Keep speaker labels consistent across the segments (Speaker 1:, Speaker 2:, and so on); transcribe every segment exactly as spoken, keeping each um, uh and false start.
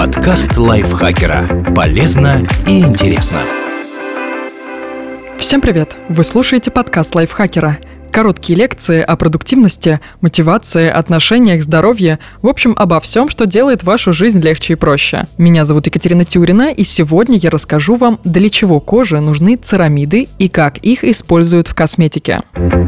Speaker 1: Подкаст лайфхакера. Полезно и интересно.
Speaker 2: Всем привет! Вы слушаете подкаст лайфхакера. Короткие лекции о продуктивности, мотивации, отношениях, здоровье, в общем, обо всем, что делает вашу жизнь легче и проще. Меня зовут Екатерина Тюрина, и сегодня я расскажу вам, для чего коже нужны церамиды и как их используют в косметике.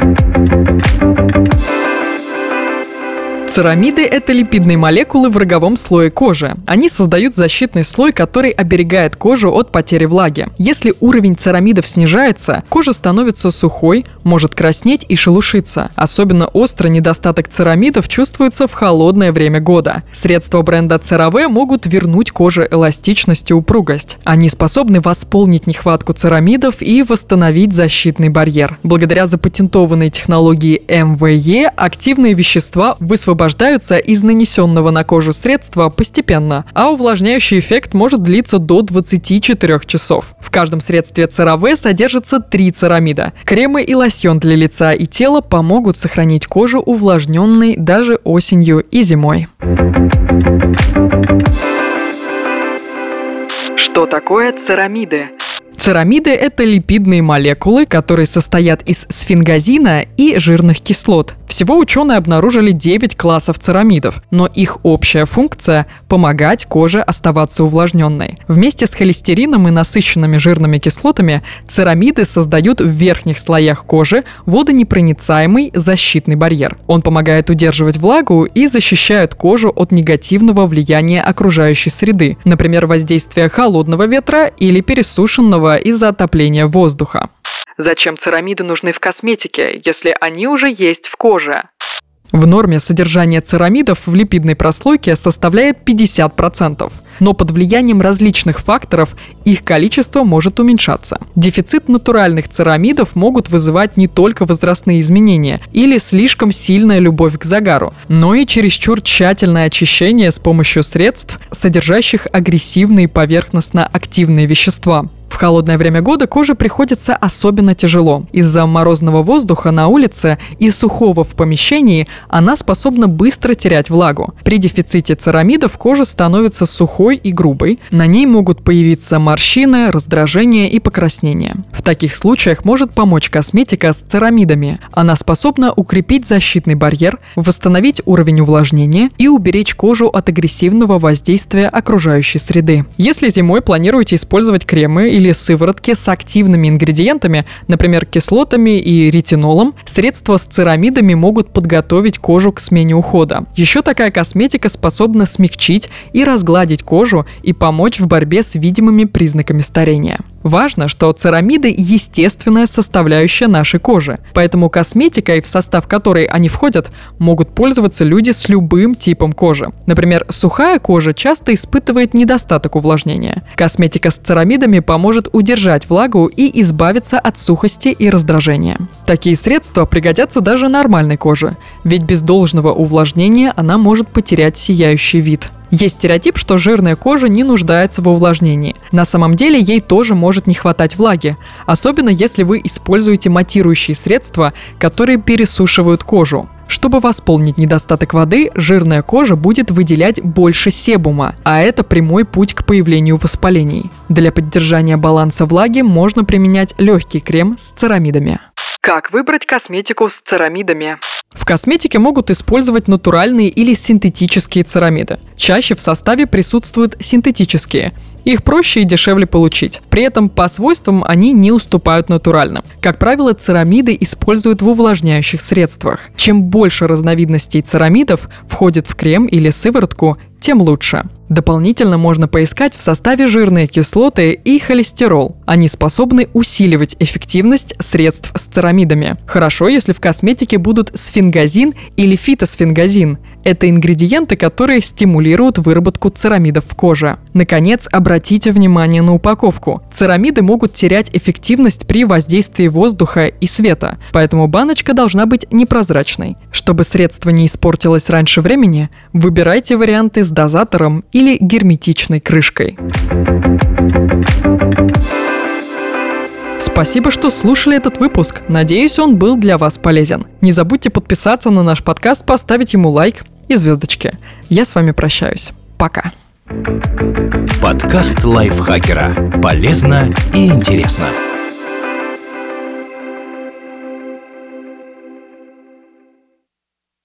Speaker 2: Церамиды – это липидные молекулы в роговом слое кожи. Они создают защитный слой, который оберегает кожу от потери влаги. Если уровень церамидов снижается, кожа становится сухой, может краснеть и шелушиться. Особенно остро недостаток церамидов чувствуется в холодное время года. Средства бренда CeraVe могут вернуть коже эластичность и упругость. Они способны восполнить нехватку церамидов и восстановить защитный барьер. Благодаря запатентованной технологии эм вэ е активные вещества высвобождаются Высвобождаются из нанесенного на кожу средства постепенно, а увлажняющий эффект может длиться до двадцати четырёх часов. В каждом средстве CeraVe содержится три церамида. Кремы и лосьон для лица и тела помогут сохранить кожу увлажненной даже осенью и зимой. Что такое церамиды? Церамиды – это липидные молекулы, которые состоят из сфингозина и жирных кислот. Всего ученые обнаружили девять классов церамидов, но их общая функция – помогать коже оставаться увлажненной. Вместе с холестерином и насыщенными жирными кислотами церамиды создают в верхних слоях кожи водонепроницаемый защитный барьер. Он помогает удерживать влагу и защищает кожу от негативного влияния окружающей среды, например, воздействия холодного ветра или пересушенного из-за отопления воздуха. Зачем церамиды нужны в косметике, если они уже есть в коже? В норме содержание церамидов в липидной прослойке составляет пятьдесят процентов, но под влиянием различных факторов их количество может уменьшаться. Дефицит натуральных церамидов могут вызывать не только возрастные изменения или слишком сильная любовь к загару, но и чересчур тщательное очищение с помощью средств, содержащих агрессивные поверхностно-активные вещества. В холодное время года коже приходится особенно тяжело. Из-за морозного воздуха на улице и сухого в помещении она способна быстро терять влагу. При дефиците церамидов кожа становится сухой и грубой. На ней могут появиться морщины, раздражение и покраснение. В таких случаях может помочь косметика с церамидами. Она способна укрепить защитный барьер, восстановить уровень увлажнения и уберечь кожу от агрессивного воздействия окружающей среды. Если зимой планируете использовать кремы или сыворотки с активными ингредиентами, например, кислотами и ретинолом, средства с церамидами могут подготовить кожу к смене ухода. Еще такая косметика способна смягчить и разгладить кожу и помочь в борьбе с видимыми признаками старения. Важно, что церамиды – естественная составляющая нашей кожи, поэтому косметикой, в состав которой они входят, могут пользоваться люди с любым типом кожи. Например, сухая кожа часто испытывает недостаток увлажнения. Косметика с церамидами поможет удержать влагу и избавиться от сухости и раздражения. Такие средства пригодятся даже нормальной коже, ведь без должного увлажнения она может потерять сияющий вид. Есть стереотип, что жирная кожа не нуждается в увлажнении. На самом деле ей тоже может не хватать влаги, особенно если вы используете матирующие средства, которые пересушивают кожу. Чтобы восполнить недостаток воды, жирная кожа будет выделять больше себума, а это прямой путь к появлению воспалений. Для поддержания баланса влаги можно применять легкий крем с церамидами. Как выбрать косметику с церамидами? В косметике могут использовать натуральные или синтетические церамиды. Чаще в составе присутствуют синтетические. Их проще и дешевле получить. При этом по свойствам они не уступают натуральным. Как правило, церамиды используют в увлажняющих средствах. Чем больше разновидностей церамидов входит в крем или сыворотку, тем лучше. Дополнительно можно поискать в составе жирные кислоты и холестерол. Они способны усиливать эффективность средств с церамидами. Хорошо, если в косметике будут сфингозин или фитосфингозин. Это ингредиенты, которые стимулируют выработку церамидов в коже. Наконец, обратите внимание на упаковку. Церамиды могут терять эффективность при воздействии воздуха и света, поэтому баночка должна быть непрозрачной. Чтобы средство не испортилось раньше времени, выбирайте варианты с дозатором или герметичной крышкой. Спасибо, что слушали этот выпуск. Надеюсь, он был для вас полезен. Не забудьте подписаться на наш подкаст, поставить ему лайк и звездочки. Я с вами прощаюсь. Пока.
Speaker 1: Подкаст лайфхакера. Полезно и интересно.